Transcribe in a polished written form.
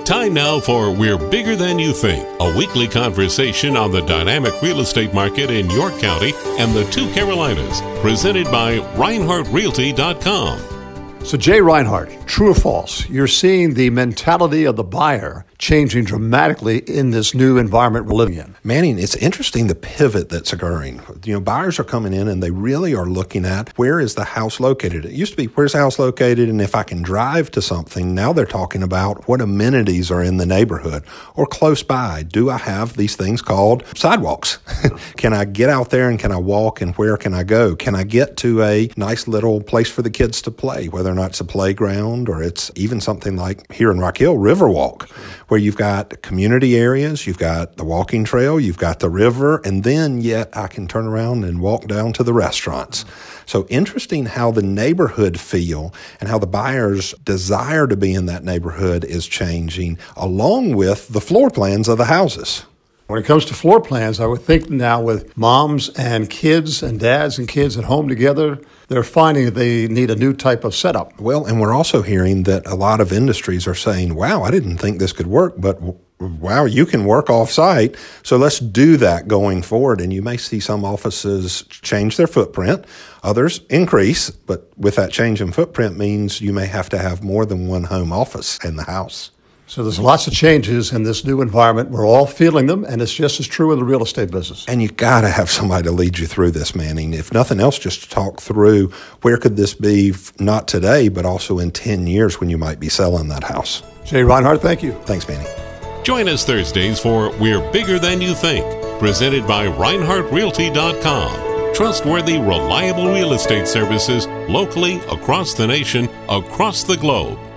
Time now for We're Bigger Than You Think, a weekly conversation on the dynamic real estate market in York County and the two Carolinas, presented by ReinhardtRealty.com. So Jay Reinhardt, true or false, you're seeing the mentality of the buyer changing dramatically in this new environment we're living in. Manning, it's interesting the pivot that's occurring. Buyers are coming in and they really are looking at where is the house located. It used to be where's the house located and if I can drive to something. Now they're talking about what amenities are in the neighborhood or close by. Do I have these things called sidewalks? Can I get out there and can I walk and where can I go? Can I get to a nice little place for the kids to play, whether or not it's a playground or it's even something like here in Rock Hill, Riverwalk, where you've got community areas, you've got the walking trail, you've got the river, and then yet I can turn around and walk down to the restaurants. So interesting how the neighborhood feel and how the buyer's desire to be in that neighborhood is changing, along with the floor plans of the houses. When it comes to floor plans, I would think now with moms and kids and dads and kids at home together, they're finding that they need a new type of setup. Well, and we're also hearing that a lot of industries are saying, wow, I didn't think this could work, but wow, you can work off-site. So let's do that going forward. And you may see some offices change their footprint, others increase, but with that change in footprint means you may have to have more than one home office in the house. So there's lots of changes in this new environment. We're all feeling them, and it's just as true in the real estate business. And you got to have somebody to lead you through this, Manning. If nothing else, just to talk through where could this be, not today, but also in 10 years when you might be selling that house. Jay Reinhardt, thank you. Thanks, Manning. Join us Thursdays for We're Bigger Than You Think, presented by ReinhardtRealty.com. Trustworthy, reliable real estate services locally, across the nation, across the globe.